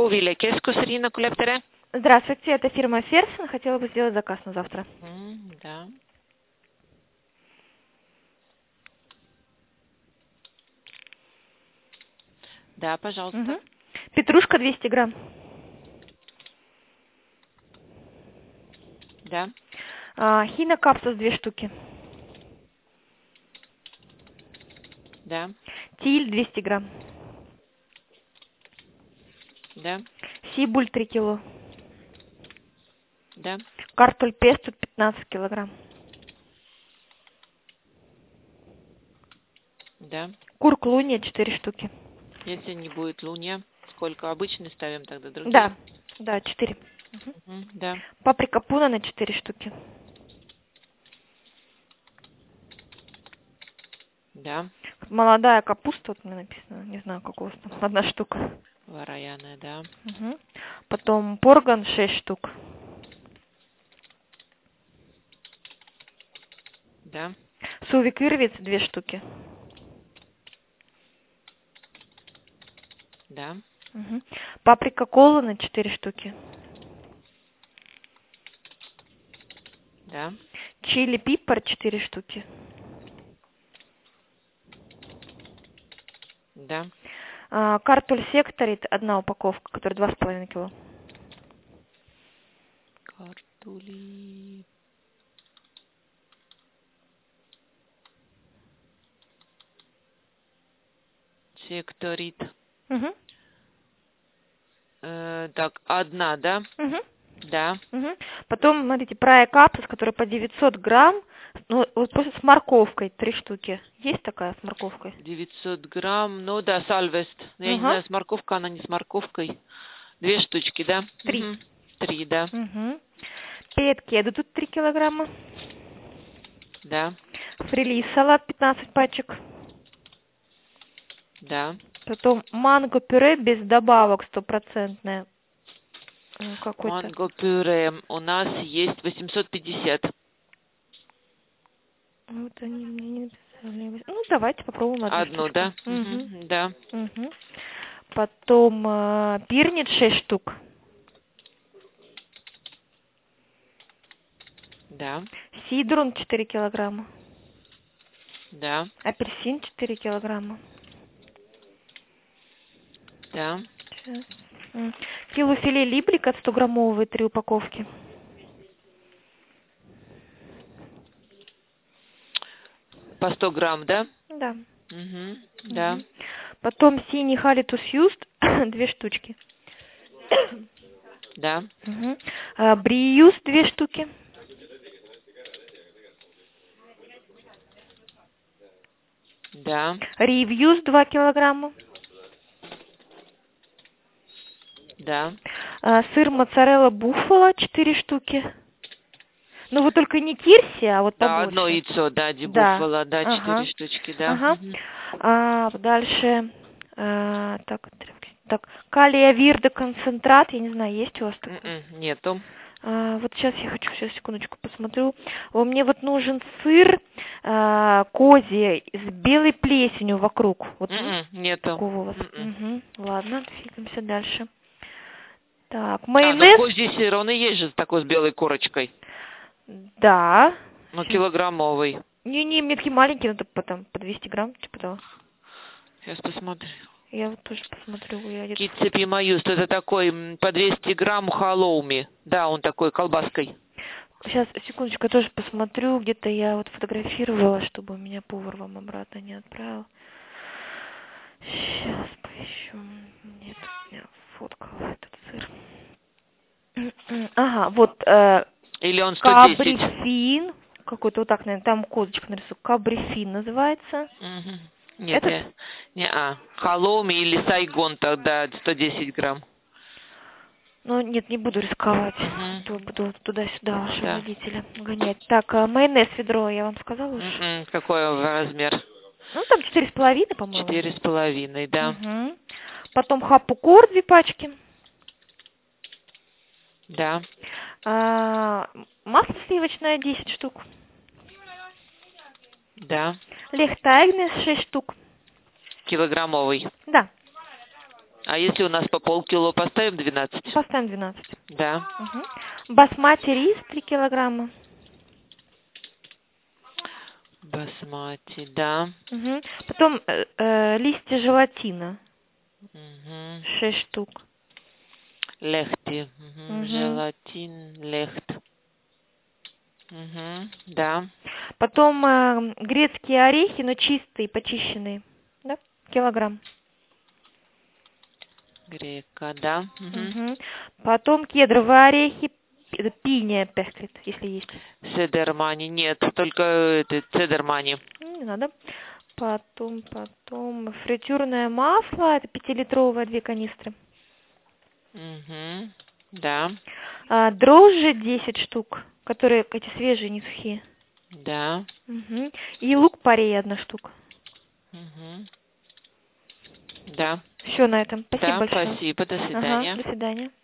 Huvile keskus, Riina Kuleptere. Здравствуйте, это фирма Ферсон. Хотела бы сделать заказ на завтра. Да. Да, пожалуйста. Петрушка 200 грамм. Да. Хинокапсус 2 штуки. Да. Тиль 200 грамм. Да. Сибуль 3 кило. Да. Картуль песто 15 килограмм. Да. Курк луния 4 штуки. Если не будет луния, сколько обычно ставим тогда другие? Да, да, 4. Да. Паприка пуна на 4 штуки. Да. Молодая капуста, вот мне написано, не знаю, как у вас там, 1 штука. Вараяная, да. Потом порган 6 штук. Да. Сувик ирвиц 2 штуки. Да. Паприка кола на 4 штуки. Да. Чили пипер 4 штуки. Да. Картуль секторит 1 упаковка, которая 2,5 кило. Картули. Секторит. Так, 1, да? Да. Потом, смотрите, прая капсус, которая по 900 грамм, ну, вот просто с морковкой 3 штуки. Есть такая с морковкой? 900 грамм, ну да, сальвест. Я не знаю, с морковкой, она не с морковкой. 2 штучки, да? 3. 3, да. Петкеду тут 3 килограмма. Да. Фрилис салат 15 пачек. Да. Потом манго пюре без добавок 100%. Манго пюре у нас есть 850. Вот они мне не написали. Ну, давайте попробуем одну штучку. Да? Да. Потом пирнит 6 штук. Да. Сидрун 4 килограмма. Да. Апельсин 4 килограмма. Да. Сейчас. Кило филе либрика 100-граммовые 3 упаковки. По 100 грамм, да? Да. Да. Потом синий халитус юст 2 штучки. Да. Бриюс 2 штуки. Да. Ривьюс 2 килограмма. Да. Сыр моцарелла буффало 4 штуки. Ну вот только не кирси, а вот побольше. Да, одно яйцо, да, буффало, да, 4 штучки, да. Дальше, так, калия вирда концентрат, я не знаю, есть у вас такой? Нету. Вот сейчас я хочу, сейчас секундочку посмотрю. Мне вот нужен сыр козий с белой плесенью вокруг. Вот нету. такого у вас. Ладно, двигаемся дальше. Так, майонез. Ну козий сыр, он и есть же такой с белой корочкой. Да. Ну, килограммовый. Не, мне такие маленькие, ну, потом по 200 грамм, типа того. Сейчас посмотрю. Я вот тоже посмотрю. Кицепи маюст, это такой по 200 грамм халоуми. Да, он такой колбаской. Сейчас, секундочку, я тоже посмотрю. Где-то я вот фотографировала, чтобы меня повар вам обратно не отправил. Сейчас поищу. Нет, я фоткала этот сыр. Ага, вот. Или он 110? Кабрифин. Какой-то вот так, наверное, там козочка нарисую. Кабрифин называется. Нет, халоуми или сайгон тогда 110 грамм. Ну, нет, не буду рисковать. Буду туда-сюда вашего водителя гонять. Так, майонез ведро, я вам сказала уже? Какой размер? Ну, там 4,5, по-моему. 4,5, да. Потом хапукор 2 пачки. Да. Масло сливочное 10 штук. Да. Лехтайгнес 6 штук. Килограммовый. Да. А если у нас по полкило, поставим 12? Поставим 12. Да. Угу. Басмати рис 3 килограмма. Басмати, да. Угу. Потом листья желатина. Угу. 6 штук. Лехти. Угу. Угу. Желатин, лехт. Угу. Да. Потом грецкие орехи, но чистые, почищенные. Да? Килограмм. Грека, да. Угу. Угу. Потом кедровые орехи, пиния пехклит, если есть. Седермани, нет, только это, цедермани. Не надо. Потом фритюрное масло, это 5-литровое, 2 канистры. Угу. Да. Дрожжи 10 штук, которые эти свежие, не сухие. Да. Угу. И лук-порей 1 штука. Угу. Да. Все на этом. Спасибо Да, большое. спасибо, до свидания. Ага, до свидания.